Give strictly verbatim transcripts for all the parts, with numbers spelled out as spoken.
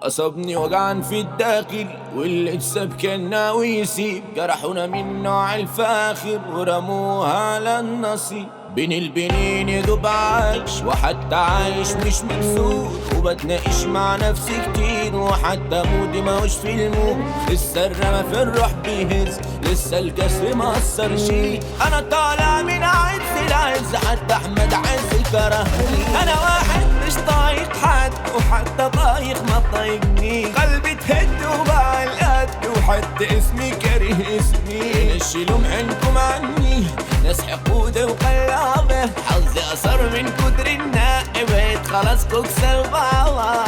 أصابني وجعان في الداخل واللي اتساب كان ناوي يسيب، جرحونا من نوع الفاخر ورموها على النصيب. بين البنين يدوب عايش وحتى عايش مش مبسوط، وبتناقش مع نفسي كتير وحتى مودي ماهوش في المود. لسه الرمى في الروح بيهز، لسه الكسر مأثر شي. أنا طالع من عز لعز حتى أحمد عز كرهني. أنا واحد مش طايق حد وحتى طايق ما طايقني، قلبي تهد وباع القد وحتى اسمي كاره اسمي. نشيلوا عنكم عني ناس حقودة وقلابة، حظي أصر من كتر النائب بقيت خلاص كوكس البابا.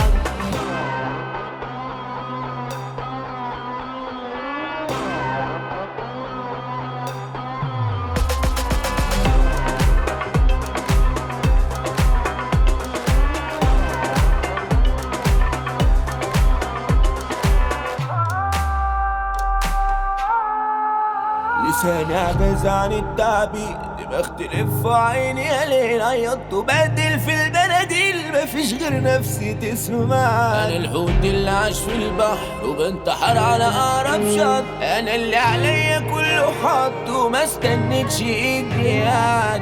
لساني عجز عن التعبير، بختلف في عيني يا ليل عيطت وبدل في البناديل، مفيش غير نفسي تسمع. انا الحوت اللي عاش في البحر وبنتحر على اقرب شط، انا اللي عليا كله حط وما استنيتش اجيال.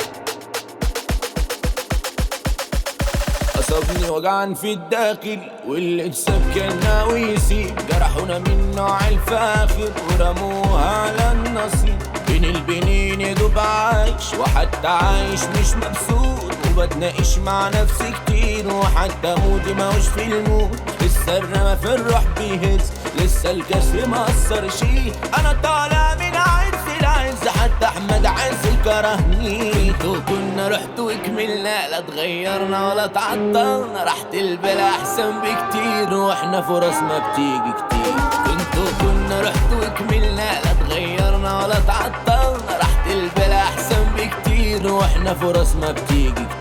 أصابني وجعان في الداخل واللي اتساب كان ناوي يسيب، جرحونا من نوع الفاخر ورموها على النصيب. بين البنين يدوب عايش وحتى عايش مش مبسوط، وبتناقش مع نفسي كتير وحتى مودي ماهوش في المود. لسه الرمى في الروح بيهز، لسه الكسر مأثر شي. أنا طالع من عز لعز حتى أحمد عز كرهني. انتو كنا رحت وكملنا، لا تغيرنا ولا تعطلنا، راحة البلا أحسن بكتير واحنا فرص ما بتيجي كتير. انتو كنا رحت وكملنا، لا تغيرنا ولا تعطلنا، راحة البلا أحسن بكتير واحنا فرص ما بتيجي كتير.